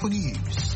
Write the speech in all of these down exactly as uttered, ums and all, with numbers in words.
for News.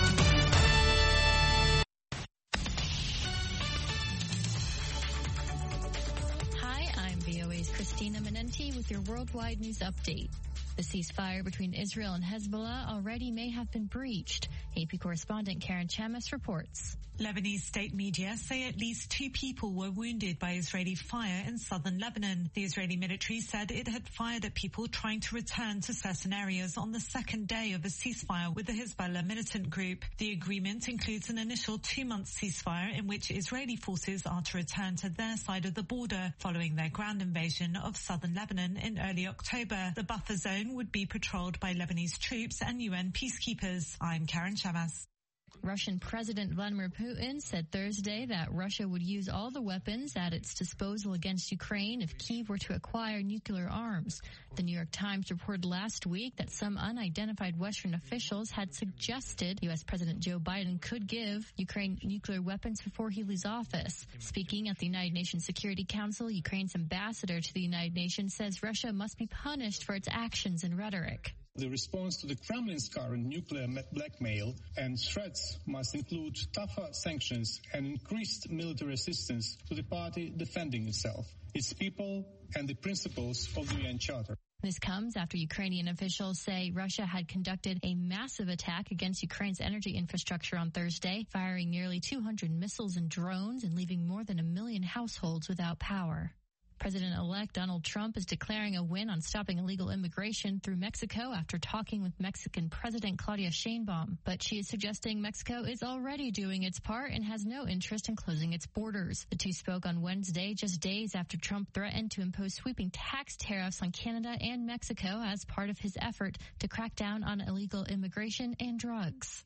Hi, I'm V O A's Christina Menenti with your worldwide news update. The ceasefire between Israel and Hezbollah already may have been breached. A P correspondent Karen Chamis reports. Lebanese state media say at least two people were wounded by Israeli fire in southern Lebanon. The Israeli military said it had fired at people trying to return to certain areas on the second day of a ceasefire with the Hezbollah militant group. The agreement includes an initial two-month ceasefire in which Israeli forces are to return to their side of the border following their ground invasion of southern Lebanon in early October. The buffer zone would be patrolled by Lebanese troops and U N peacekeepers. I'm Karen Chamas. Russian President Vladimir Putin said Thursday that Russia would use all the weapons at its disposal against Ukraine if Kyiv were to acquire nuclear arms. The New York Times reported last week that some unidentified Western officials had suggested U S President Joe Biden could give Ukraine nuclear weapons before he leaves office. Speaking at the United Nations Security Council, Ukraine's ambassador to the United Nations says Russia must be punished for its actions and rhetoric. The response to the Kremlin's current nuclear blackmail and threats must include tougher sanctions and increased military assistance to the party defending itself, its people, and the principles of the U N Charter. This comes after Ukrainian officials say Russia had conducted a massive attack against Ukraine's energy infrastructure on Thursday, firing nearly two hundred missiles and drones and leaving more than a million households without power. President-elect Donald Trump is declaring a win on stopping illegal immigration through Mexico after talking with Mexican President Claudia Sheinbaum. But she is suggesting Mexico is already doing its part and has no interest in closing its borders. The two spoke on Wednesday, just days after Trump threatened to impose sweeping tax tariffs on Canada and Mexico as part of his effort to crack down on illegal immigration and drugs.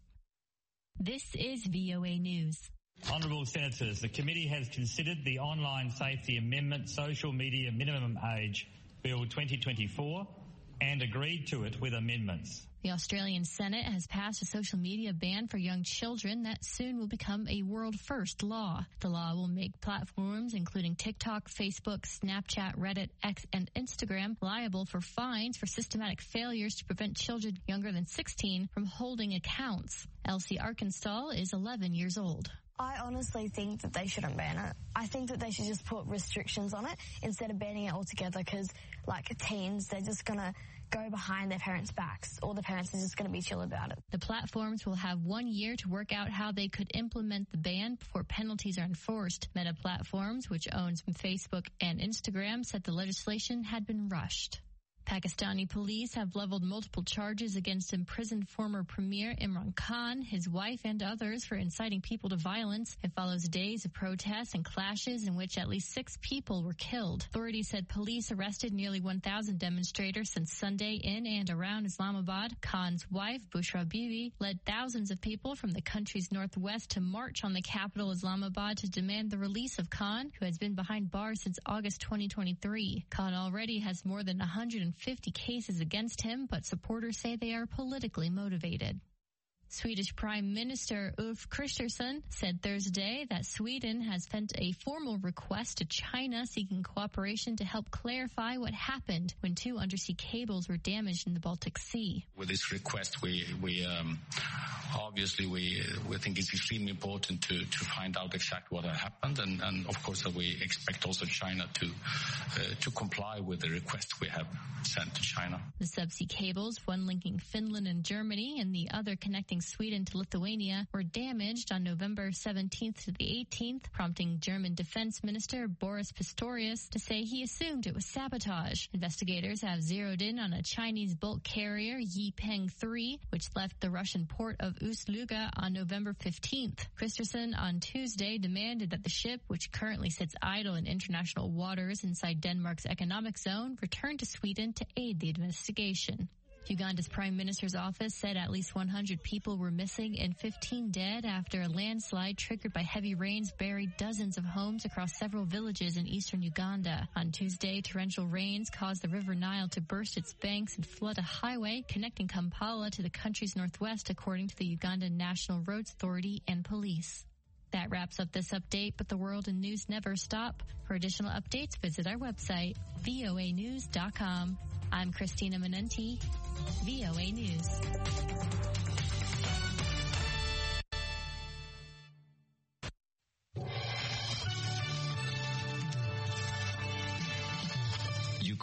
This is V O A News. Honourable Senators, the committee has considered the Online Safety Amendment Social Media Minimum Age Bill twenty twenty-four and agreed to it with amendments. The Australian Senate has passed a social media ban for young children that soon will become a world-first law. The law will make platforms including TikTok, Facebook, Snapchat, Reddit, X, and Instagram liable for fines for systematic failures to prevent children younger than sixteen from holding accounts. Elsie Arkansas is eleven years old. I honestly think that they shouldn't ban it. I think that they should just put restrictions on it instead of banning it altogether because, like, teens, they're just going to go behind their parents' backs or the parents are just going to be chill about it. The platforms will have one year to work out how they could implement the ban before penalties are enforced. Meta Platforms, which owns Facebook and Instagram, said the legislation had been rushed. Pakistani police have leveled multiple charges against imprisoned former Premier Imran Khan, his wife, and others for inciting people to violence. It follows days of protests and clashes in which at least six people were killed. Authorities said police arrested nearly one thousand demonstrators since Sunday in and around Islamabad. Khan's wife, Bushra Bibi, led thousands of people from the country's northwest to march on the capital, Islamabad, to demand the release of Khan, who has been behind bars since August twenty twenty-three. Khan already has more than one hundred fifty cases against him, but supporters say they are politically motivated. Swedish Prime Minister Ulf Kristersson said Thursday that Sweden has sent a formal request to China seeking cooperation to help clarify what happened when two undersea cables were damaged in the Baltic Sea. With this request, we we um, obviously we we think it's extremely important to to find out exactly what happened, and, and of course we expect also China to uh, to comply with the request we have sent to China. The subsea cables, one linking Finland and Germany and the other connecting Sweden to Lithuania, were damaged on November seventeenth to the eighteenth, prompting German Defense Minister Boris Pistorius to say he assumed it was sabotage. Investigators have zeroed in on a Chinese bulk carrier, Yipeng three, which left the Russian port of Ust-Luga on November fifteenth. Kristersson on Tuesday demanded that the ship, which currently sits idle in international waters inside Denmark's economic zone, return to Sweden to aid the investigation. Uganda's Prime Minister's office said at least one hundred people were missing and fifteen dead after a landslide triggered by heavy rains buried dozens of homes across several villages in eastern Uganda. On Tuesday, torrential rains caused the River Nile to burst its banks and flood a highway connecting Kampala to the country's northwest, according to the Ugandan National Roads Authority and police. That wraps up this update, but the world and news never stop. For additional updates, visit our website, V O A news dot com. I'm Christina Menenti, V O A News.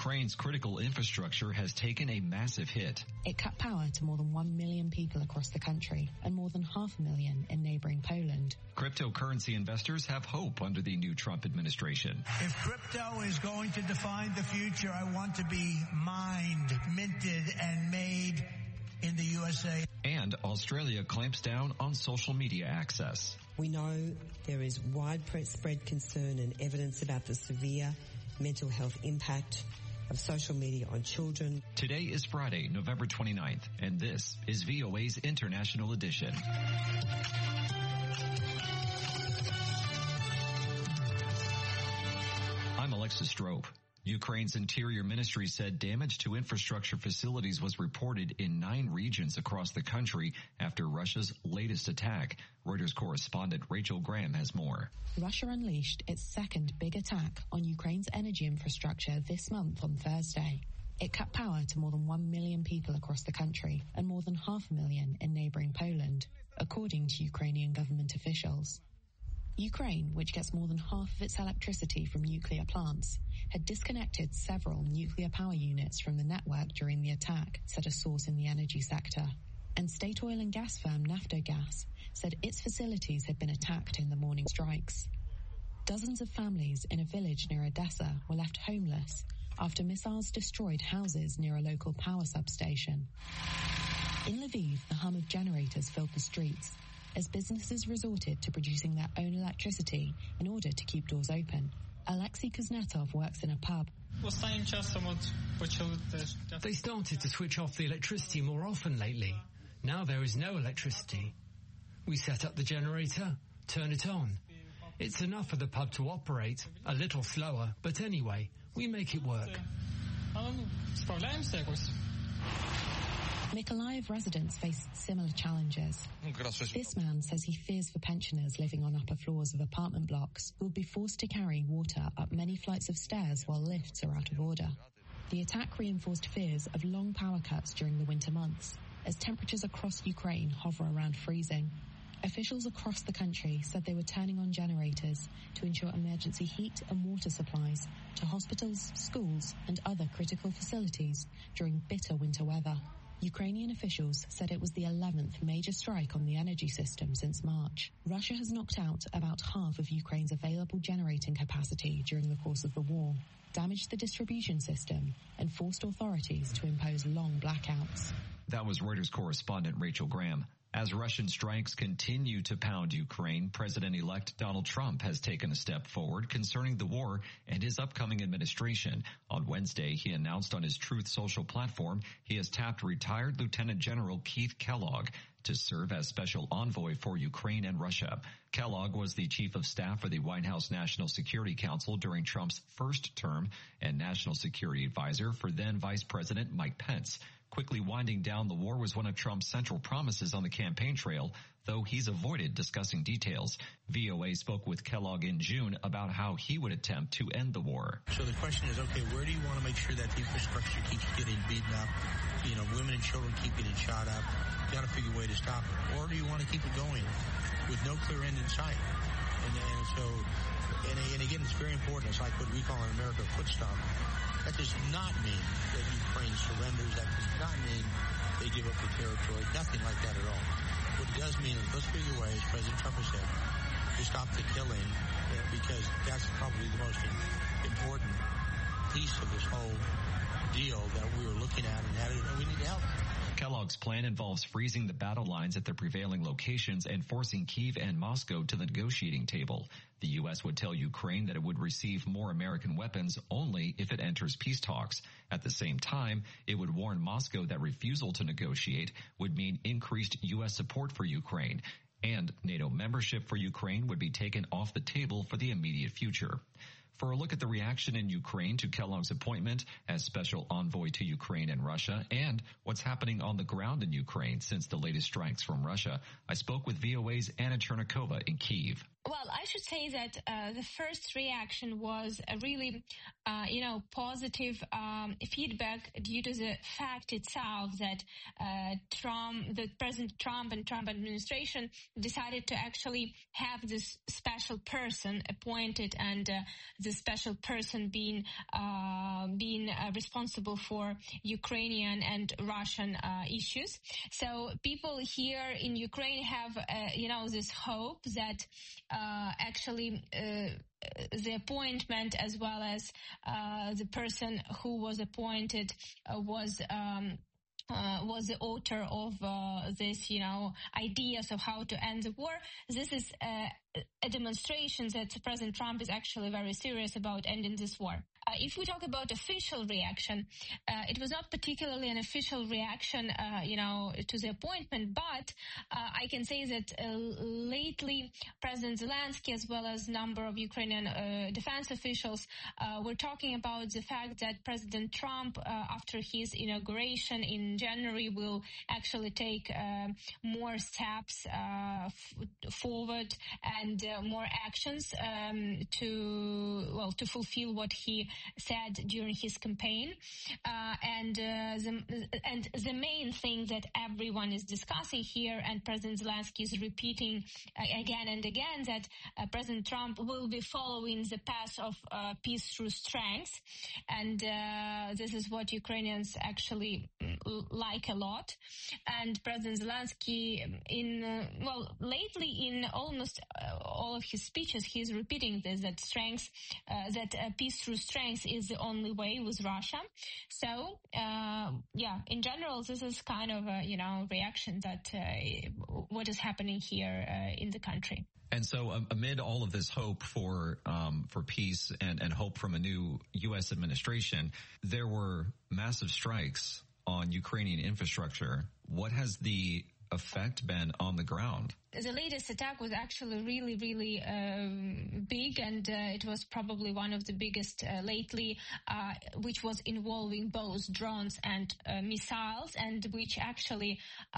Ukraine's critical infrastructure has taken a massive hit. It cut power to more than one million people across the country and more than half a million in neighboring Poland. Cryptocurrency investors have hope under the new Trump administration. If crypto is going to define the future, I want to be mined, minted, and made in the U S A. And Australia clamps down on social media access. We know there is widespread concern and evidence about the severe mental health impact of social media on children. Today is Friday, November twenty-ninth, and this is V O A's International Edition. I'm Alexis Strope. Ukraine's Interior Ministry said damage to infrastructure facilities was reported in nine regions across the country after Russia's latest attack. Reuters correspondent Rachel Graham has more. Russia unleashed its second big attack on Ukraine's energy infrastructure this month on Thursday. It cut power to more than one million people across the country and more than half a million in neighboring Poland, according to Ukrainian government officials. Ukraine, which gets more than half of its electricity from nuclear plants, had disconnected several nuclear power units from the network during the attack, said a source in the energy sector. And state oil and gas firm Naftogaz said its facilities had been attacked in the morning strikes. Dozens of families in a village near Odessa were left homeless after missiles destroyed houses near a local power substation. In Lviv, the hum of generators filled the streets as businesses resorted to producing their own electricity in order to keep doors open. Alexei Kuznetsov works in a pub. They started to switch off the electricity more often lately. Now there is no electricity. We set up the generator, turn it on. It's enough for the pub to operate, a little slower, but anyway, we make it work. Mykolaiv residents face similar challenges. This man says he fears for pensioners living on upper floors of apartment blocks who will be forced to carry water up many flights of stairs while lifts are out of order. The attack reinforced fears of long power cuts during the winter months, as temperatures across Ukraine hover around freezing. Officials across the country said they were turning on generators to ensure emergency heat and water supplies to hospitals, schools, and other critical facilities during bitter winter weather. Ukrainian officials said it was the eleventh major strike on the energy system since March. Russia has knocked out about half of Ukraine's available generating capacity during the course of the war, damaged the distribution system, and forced authorities to impose long blackouts. That was Reuters correspondent Rachel Graham. As Russian strikes continue to pound Ukraine, President-elect Donald Trump has taken a step forward concerning the war and his upcoming administration. On Wednesday, he announced on his Truth Social platform he has tapped retired Lieutenant General Keith Kellogg to serve as special envoy for Ukraine and Russia. Kellogg was the chief of staff for the White House National Security Council during Trump's first term and national security advisor for then Vice President Mike Pence. Quickly winding down the war was one of Trump's central promises on the campaign trail, though he's avoided discussing details. V O A spoke with Kellogg in June about how he would attempt to end the war. So the question is, okay, where do you want to make sure that the infrastructure keeps getting beaten up? You know, women and children keep getting shot up. You got to figure a way to stop it. Or do you want to keep it going with no clear end in sight? And, and so, and, and again, it's very important. It's like what we call in America a foot stomp. That does not mean that Ukraine surrenders. That does not mean they give up the territory. Nothing like that at all. What it does mean is let's figure a way, as President Trump has said, to stop the killing, because that's probably the most important piece of this whole deal that we were looking at, and, and we need help. Kellogg's plan involves freezing the battle lines at their prevailing locations and forcing Kyiv and Moscow to the negotiating table. The U S would tell Ukraine that it would receive more American weapons only if it enters peace talks. At the same time, it would warn Moscow that refusal to negotiate would mean increased U S support for Ukraine, and NATO membership for Ukraine would be taken off the table for the immediate future. For a look at the reaction in Ukraine to Kellogg's appointment as special envoy to Ukraine and Russia, and what's happening on the ground in Ukraine since the latest strikes from Russia, I spoke with V O A's Anna Chernikova in Kyiv. Well, I should say that uh, the first reaction was a really, uh, you know, positive um, feedback due to the fact itself that uh, Trump, the President Trump and Trump administration decided to actually have this special person appointed, and uh, the special person being uh, being uh, responsible for Ukrainian and Russian uh, issues. So people here in Ukraine have, uh, you know, this hope that Uh, actually, uh, the appointment as well as uh, the person who was appointed uh, was um, uh, was the author of uh, this, you know, ideas of how to end the war. This is uh, a demonstration that President Trump is actually very serious about ending this war. Uh, if we talk about official reaction, uh, it was not particularly an official reaction, uh, you know, to the appointment, but uh, I can say that uh, lately President Zelensky, as well as a number of Ukrainian uh, defense officials, uh, were talking about the fact that President Trump, uh, after his inauguration in January, will actually take uh, more steps uh, f- forward and uh, more actions um, to, well, to fulfill what he said during his campaign, uh, and uh, the and the main thing that everyone is discussing here, and President Zelensky is repeating uh, again and again, that uh, President Trump will be following the path of uh, peace through strength, and uh, this is what Ukrainians actually like a lot. And President Zelensky, in uh, well, lately in almost uh, all of his speeches, he is repeating this: that strength, uh, that uh, peace through strength is the only way with Russia. So, uh, yeah, in general, this is kind of a, you know, reaction that uh, what is happening here uh, in the country. And so um, amid all of this hope for um, for peace and, and hope from a new U S administration, there were massive strikes on Ukrainian infrastructure. What has the effect been on the ground? The latest attack was actually really, really um, big, and uh, it was probably one of the biggest uh, lately, uh, which was involving both drones and uh, missiles, and which actually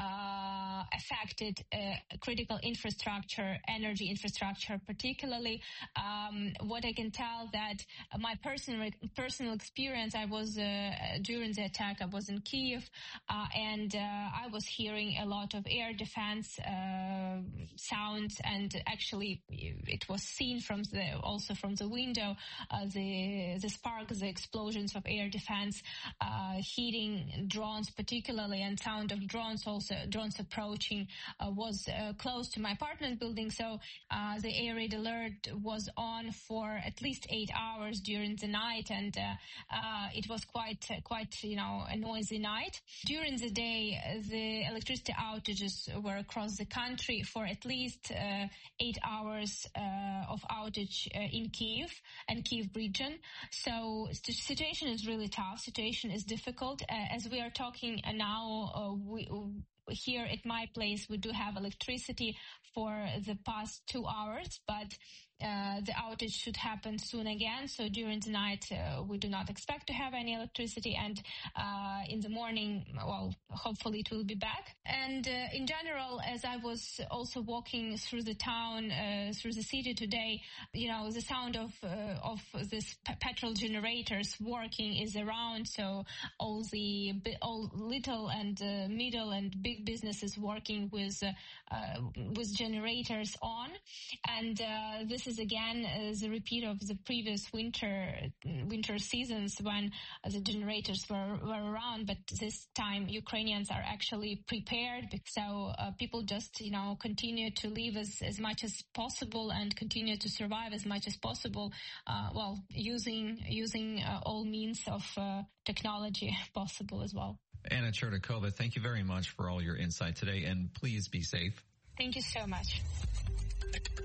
uh, affected uh, critical infrastructure, energy infrastructure particularly. Um, what I can tell that uh, my personal personal experience, I was uh, during the attack, I was in Kyiv, uh, and uh, I was hearing a lot of air defense uh, sounds, and actually it was seen from the also from the window uh, the the sparks, the explosions of air defense uh, hitting drones particularly, and sound of drones also drones approaching uh, was uh, close to my apartment building. So uh, the air raid alert was on for at least eight hours during the night, and uh, uh, it was quite uh, quite you know a noisy night. During the day, the electricity outages were across the country for at least uh, eight hours uh, of outage uh, in Kyiv and Kyiv region. So the situation is really tough. Situation is difficult. Uh, as we are talking now, uh, we, here at my place, we do have electricity for the past two hours, but Uh, the outage should happen soon again. So during the night, uh, we do not expect to have any electricity. And uh, in the morning, well, hopefully it will be back. And uh, in general, as I was also walking through the town, uh, through the city today, you know, the sound of uh, of this p- petrol generators working is around. So all the all little and uh, middle and big businesses working with uh, uh, with generators on. And uh, this is again uh, the repeat of the previous winter winter seasons when uh, the generators were, were around, but this time Ukrainians are actually prepared. So uh, people just, you know, continue to live as, as much as possible and continue to survive as much as possible, uh, well, using using uh, all means of uh, technology possible as well. Anna Chernikova, thank you very much for all your insight today, and please be safe. Thank you so much.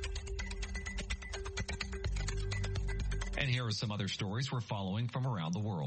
And here are some other stories we're following from around the world.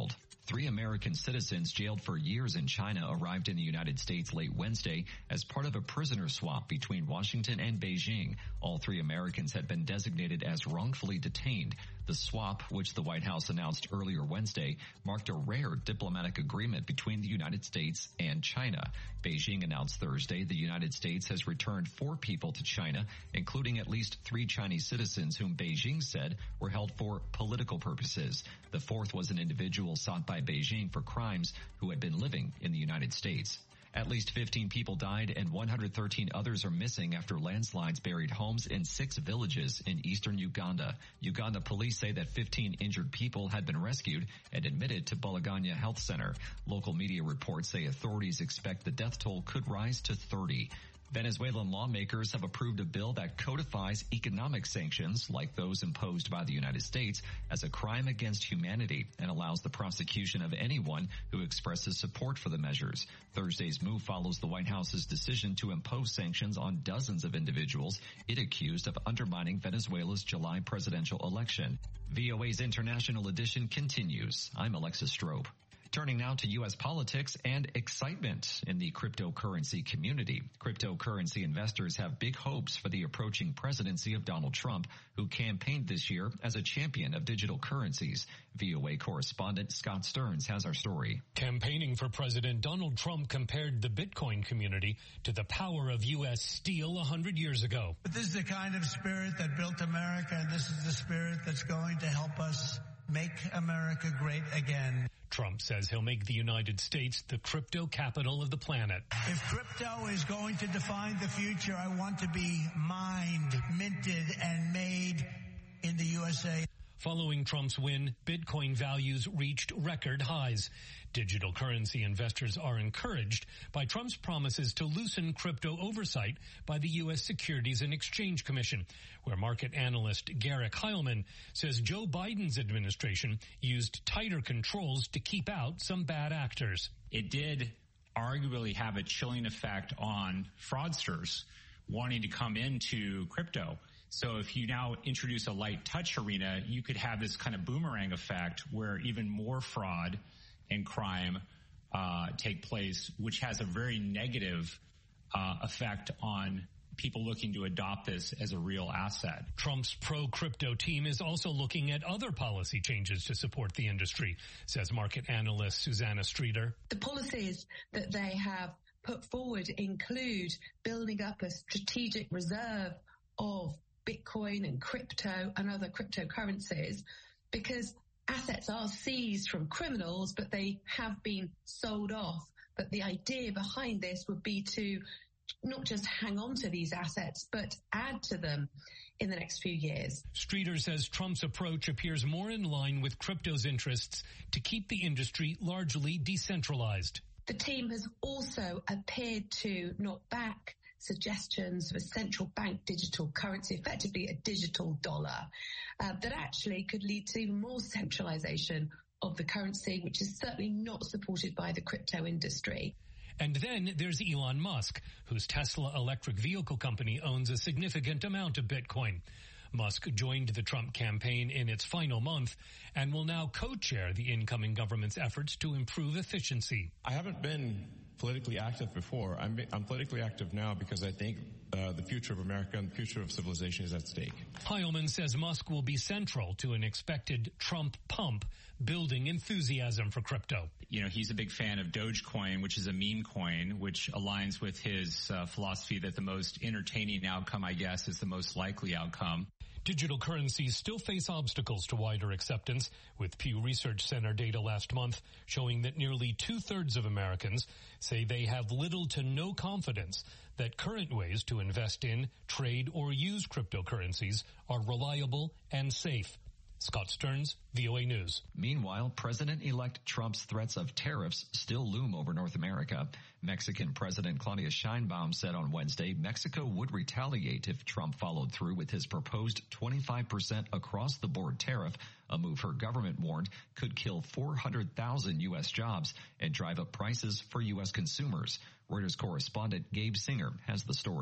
Three American citizens jailed for years in China arrived in the United States late Wednesday as part of a prisoner swap between Washington and Beijing. All three Americans had been designated as wrongfully detained. The swap, which the White House announced earlier Wednesday, marked a rare diplomatic agreement between the United States and China. Beijing announced Thursday the United States has returned four people to China, including at least three Chinese citizens whom Beijing said were held for political purposes. The fourth was an individual sought by Beijing for crimes who had been living in the United States. At least fifteen people died and one hundred thirteen others are missing after landslides buried homes in six villages in eastern Uganda. Uganda police say that fifteen injured people had been rescued and admitted to Bulaganya Health Center. Local media reports say authorities expect the death toll could rise to thirty. Venezuelan lawmakers have approved a bill that codifies economic sanctions like those imposed by the United States as a crime against humanity and allows the prosecution of anyone who expresses support for the measures. Thursday's move follows the White House's decision to impose sanctions on dozens of individuals it accused of undermining Venezuela's July presidential election. V O A's International Edition continues. I'm Alexis Strope. Turning now to U S politics and excitement in the cryptocurrency community. Cryptocurrency investors have big hopes for the approaching presidency of Donald Trump, who campaigned this year as a champion of digital currencies. V O A correspondent Scott Stearns has our story. Campaigning for President Donald Trump compared the Bitcoin community to the power of U S steel a hundred years ago. But this is the kind of spirit that built America, and this is the spirit that's going to help us make America great again. Trump says he'll make the United States the crypto capital of the planet. If crypto is going to define the future, I want to be mined, minted, and made in the U S A. Following Trump's win, Bitcoin values reached record highs. Digital currency investors are encouraged by Trump's promises to loosen crypto oversight by the U S Securities and Exchange Commission, where market analyst Garrick Heilman says Joe Biden's administration used tighter controls to keep out some bad actors. It did arguably have a chilling effect on fraudsters wanting to come into crypto. So if you now introduce a light touch arena, you could have this kind of boomerang effect where even more fraud and crime uh, take place, which has a very negative uh, effect on people looking to adopt this as a real asset. Trump's pro-crypto team is also looking at other policy changes to support the industry, says market analyst Susanna Streeter. The policies that they have put forward include building up a strategic reserve of Bitcoin and crypto and other cryptocurrencies, because assets are seized from criminals, but they have been sold off. But the idea behind this would be to not just hang on to these assets, but add to them in the next few years. Streeter says Trump's approach appears more in line with crypto's interests to keep the industry largely decentralized. The team has also appeared to knock back suggestions of a central bank digital currency, effectively a digital dollar, uh, that actually could lead to even more centralization of the currency, which is certainly not supported by the crypto industry. And then there's Elon Musk, whose Tesla electric vehicle company owns a significant amount of Bitcoin. Musk joined the Trump campaign in its final month and will now co-chair the incoming government's efforts to improve efficiency. I haven't been politically active before. I'm, I'm politically active now because I think uh, the future of America and the future of civilization is at stake. Heilman says Musk will be central to an expected Trump pump, building enthusiasm for crypto. You know, he's a big fan of Dogecoin, which is a meme coin, which aligns with his uh, philosophy that the most entertaining outcome, I guess, is the most likely outcome. Digital currencies still face obstacles to wider acceptance, with Pew Research Center data last month showing that nearly two-thirds of Americans say they have little to no confidence that current ways to invest in, trade, or use cryptocurrencies are reliable and safe. Scott Stearns, V O A News. Meanwhile, President-elect Trump's threats of tariffs still loom over North America. Mexican President Claudia Sheinbaum said on Wednesday Mexico would retaliate if Trump followed through with his proposed twenty-five percent across-the-board tariff, a move her government warned could kill four hundred thousand U S jobs and drive up prices for U S consumers. Reuters correspondent Gabe Singer has the story.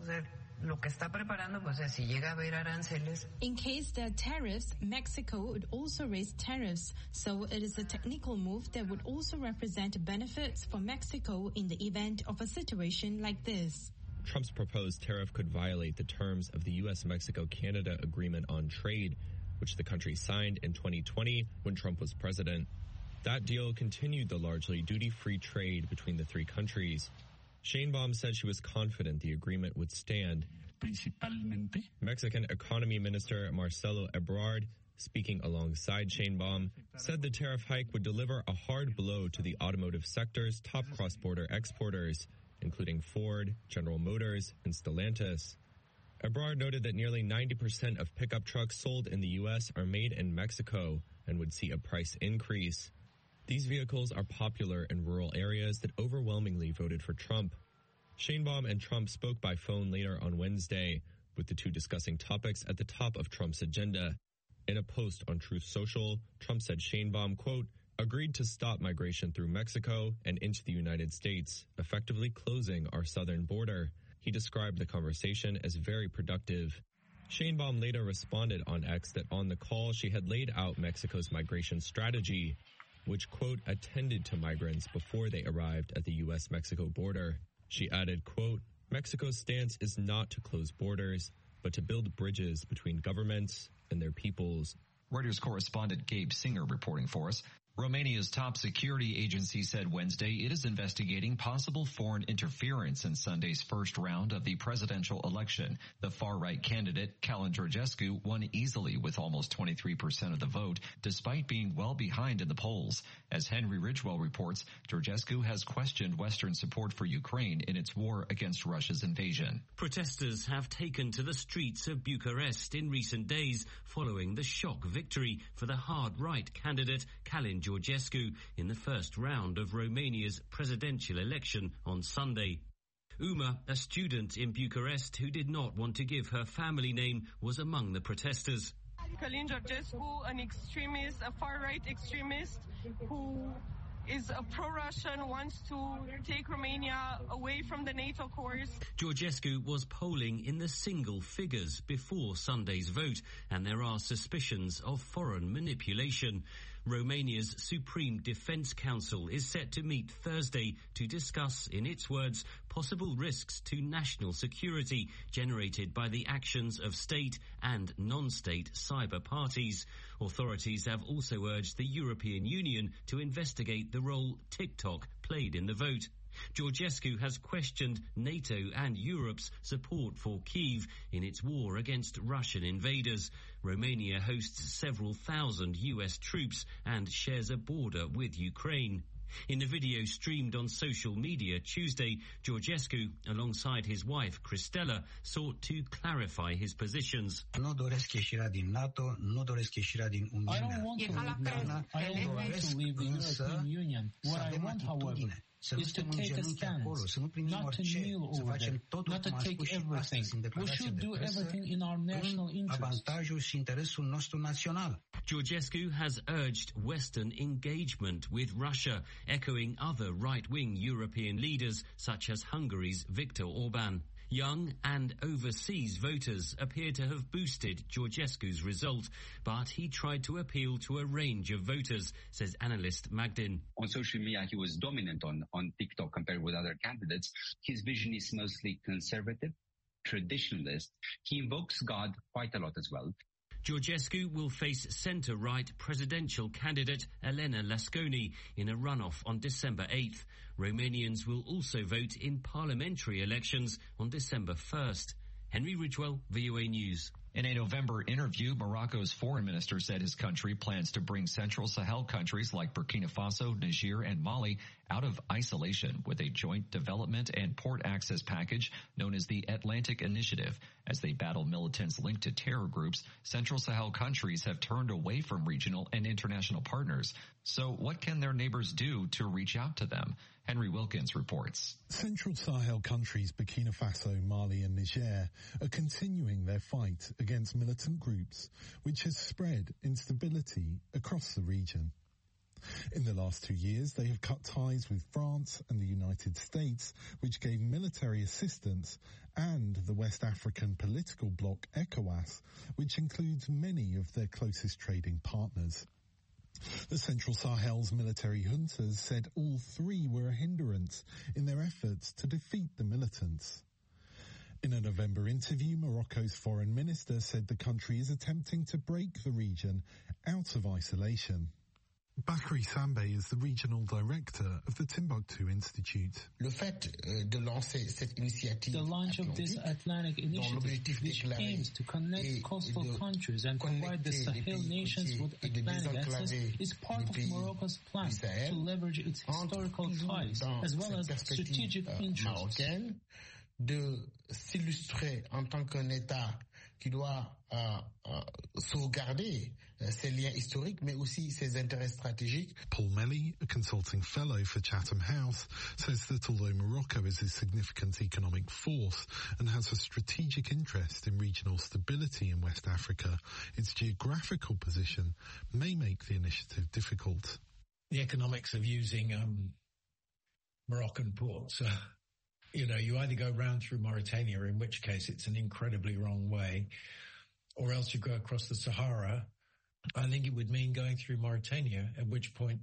In case there are tariffs, Mexico would also raise tariffs, so it is a technical move that would also represent benefits for Mexico in the event of a situation like this. Trump's proposed tariff could violate the terms of the U S Mexico Canada Agreement on Trade, which the country signed in twenty twenty when Trump was president. That deal continued the largely duty-free trade between the three countries. Sheinbaum said she was confident the agreement would stand. Mexican Economy Minister Marcelo Ebrard, speaking alongside Sheinbaum, said the tariff hike would deliver a hard blow to the automotive sector's top cross-border exporters, including Ford, General Motors, and Stellantis. Ebrard noted that nearly ninety percent of pickup trucks sold in the U S are made in Mexico and would see a price increase. These vehicles are popular in rural areas that overwhelmingly voted for Trump. Sheinbaum and Trump spoke by phone later on Wednesday, with the two discussing topics at the top of Trump's agenda. In a post on Truth Social, Trump said Sheinbaum, quote, agreed to stop migration through Mexico and into the United States, effectively closing our southern border. He described the conversation as very productive. Sheinbaum later responded on X that on the call she had laid out Mexico's migration strategy, which, quote, attended to migrants before they arrived at the U S Mexico border. She added, quote, Mexico's stance is not to close borders, but to build bridges between governments and their peoples. Reuters correspondent Gabe Singer reporting for us. Romania's top security agency said Wednesday it is investigating possible foreign interference in Sunday's first round of the presidential election. The far-right candidate, Calin Georgescu, won easily with almost twenty-three percent of the vote, despite being well behind in the polls. As Henry Ridgewell reports, Georgescu has questioned Western support for Ukraine in its war against Russia's invasion. Protesters have taken to the streets of Bucharest in recent days following the shock victory for the hard-right candidate, Calin Georgescu, in the first round of Romania's presidential election on Sunday. Uma, a student in Bucharest who did not want to give her family name, was among the protesters. Calin Georgescu, an extremist, a far-right extremist who is a pro-Russian, wants to take Romania away from the NATO course. Georgescu was polling in the single figures before Sunday's vote, and there are suspicions of foreign manipulation. Romania's Supreme Defence Council is set to meet Thursday to discuss, in its words, possible risks to national security generated by the actions of state and non-state cyber parties. Authorities have also urged the European Union to investigate the role TikTok played in the vote. Georgescu has questioned NATO and Europe's support for Kyiv in its war against Russian invaders. Romania hosts several thousand U S troops and shares a border with Ukraine. In a video streamed on social media Tuesday, Georgescu, alongside his wife Cristela, sought to clarify his positions. I don't want to leave the European Union. What I want, however, is to take a stance, not to kneel over them, not to take everything. We should do everything in our national interest. Georgescu has urged Western engagement with Russia, echoing other right-wing European leaders such as Hungary's Viktor Orban. Young and overseas voters appear to have boosted Georgescu's result, but he tried to appeal to a range of voters, says analyst Magdin. On social media, he was dominant on, on TikTok compared with other candidates. His vision is mostly conservative, traditionalist. He invokes God quite a lot as well. Georgescu will face centre-right presidential candidate Elena Lasconi in a runoff on December eighth. Romanians will also vote in parliamentary elections on December first. Henry Ridgewell, V O A News. In a November interview, Morocco's foreign minister said his country plans to bring Central Sahel countries like Burkina Faso, Niger, and Mali out of isolation with a joint development and port access package known as the Atlantic Initiative. As they battle militants linked to terror groups, Central Sahel countries have turned away from regional and international partners. So what can their neighbors do to reach out to them? Henry Wilkins reports. Central Sahel countries Burkina Faso, Mali and Niger are continuing their fight against militant groups, which has spread instability across the region. In the last two years, they have cut ties with France and the United States, which gave military assistance and the West African political bloc ECOWAS, which includes many of their closest trading partners. The Central Sahel's military juntas said all three were a hindrance in their efforts to defeat the militants. In a November interview, Morocco's foreign minister said the country is attempting to break the region out of isolation. Bakary Sambé is the regional director of the Timbuktu Institute. Le fait de lancer cette initiative, the launch of this Atlantic initiative, which aims to connect coastal countries and provide the Sahel nations with Atlantic access, is part of Morocco's plan to leverage its historical ties as well as strategic interests. De s'illustrer en tant qu'un État qui doit euh, euh, sauvegarder euh, ses liens historiques, mais aussi ses intérêts stratégiques. Paul Melly, a consulting fellow for Chatham House, says that although Morocco is a significant economic force and has a strategic interest in regional stability in West Africa, its geographical position may make the initiative difficult. The economics of using um, Moroccan ports. Uh, You know, you either go round through Mauritania, in which case it's an incredibly wrong way, or else you go across the Sahara. I think it would mean going through Mauritania, at which point,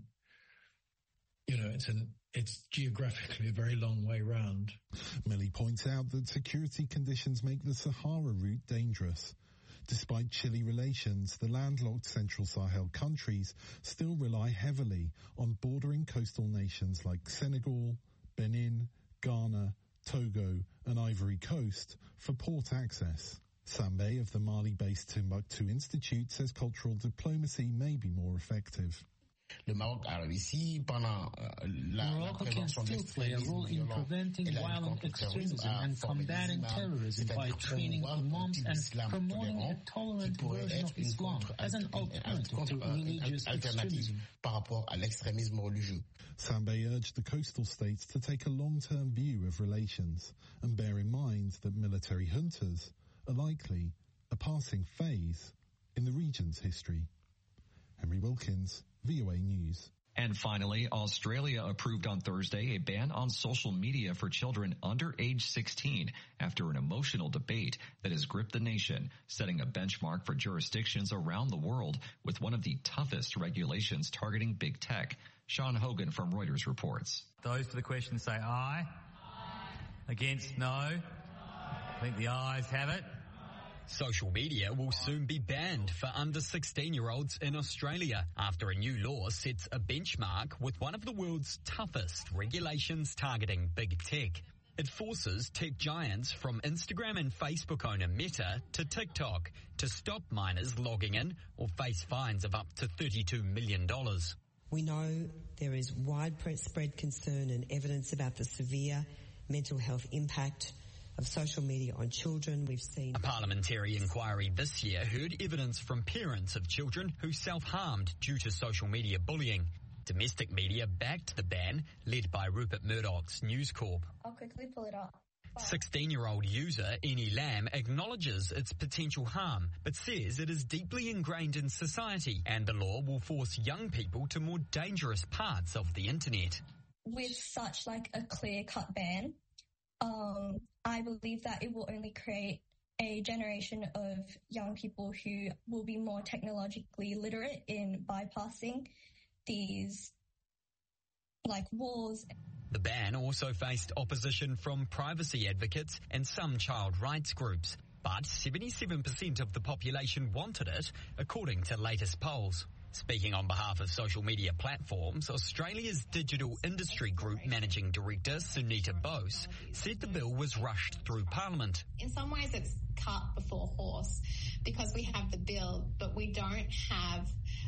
you know, it's an it's geographically a very long way round. Melly points out that security conditions make the Sahara route dangerous. Despite chilly relations, the landlocked Central Sahel countries still rely heavily on bordering coastal nations like Senegal, Benin, Ghana, Togo and Ivory Coast for port access. Sambé of the Mali-based Timbuktu Institute says cultural diplomacy may be more effective. Le Maroc a réussi pendant la, Morocco can still play a role in preventing violent extremism and combating terrorism by training imams and promoting a tolerant version of Islam as an alternative to religious extremism. Par rapport à l'extrémisme religieux. Sambé urged the coastal states to take a long-term view of relations and bear in mind that military juntas are likely a passing phase in the region's history. Henry Wilkins, V O A News. And finally, Australia approved on Thursday a ban on social media for children under age sixteen after an emotional debate that has gripped the nation, setting a benchmark for jurisdictions around the world with one of the toughest regulations targeting big tech. Sean Hogan from Reuters reports. Those for the question say aye. Aye. Against, no. Aye. I think the ayes have it. Social media will soon be banned for under sixteen-year-olds in Australia after a new law sets a benchmark with one of the world's toughest regulations targeting big tech. It forces tech giants from Instagram and Facebook owner Meta to TikTok to stop minors logging in or face fines of up to thirty-two million dollars. We know there is widespread concern and evidence about the severe mental health impact of social media on children. We've seen a parliamentary inquiry this year heard evidence from parents of children who self-harmed due to social media bullying. Domestic media backed the ban, led by Rupert Murdoch's News Corp. I'll quickly pull it up. sixteen-year-old user Annie Lamb acknowledges its potential harm, but says it is deeply ingrained in society and the law will force young people to more dangerous parts of the internet. With such like a clear-cut ban, um, I believe that it will only create a generation of young people who will be more technologically literate in bypassing these like walls. The ban also faced opposition from privacy advocates and some child rights groups, but seventy-seven percent of the population wanted it, according to latest polls. Speaking on behalf of social media platforms, Australia's Digital Industry Group Managing Director Sunita Bose said the bill was rushed through Parliament. In some ways it's cart before horse because we have the bill, but we don't have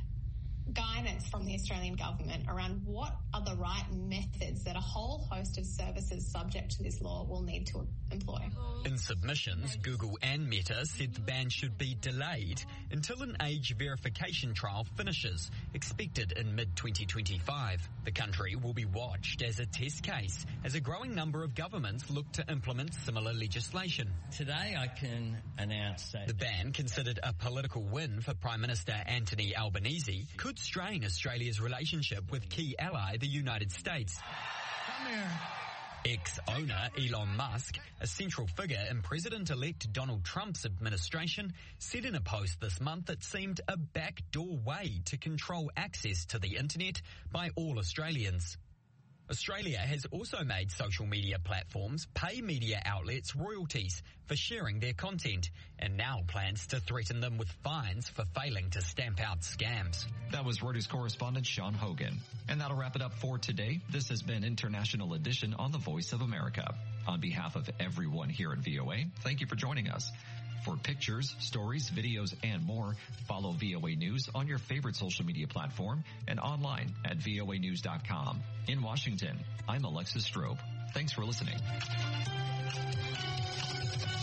guidance from the Australian government around what are the right methods that a whole host of services subject to this law will need to employ. In submissions, Google and Meta said the ban should be delayed until an age verification trial finishes, expected in mid twenty twenty-five. The country will be watched as a test case as a growing number of governments look to implement similar legislation. Today I can announce that the ban, considered a political win for Prime Minister Anthony Albanese, could strain Australia's relationship with key ally the United States. Come here. Ex-owner Elon Musk, a central figure in President-elect Donald Trump's administration, said in a post this month it seemed a backdoor way to control access to the internet by all Australians. Australia has also made social media platforms pay media outlets royalties for sharing their content and now plans to threaten them with fines for failing to stamp out scams. That was Reuters correspondent Sean Hogan. And that'll wrap it up for today. This has been International Edition on the Voice of America. On behalf of everyone here at V O A, thank you for joining us. For pictures, stories, videos, and more, follow V O A News on your favorite social media platform and online at V O A news dot com. In Washington, I'm Alexis Strobe. Thanks for listening.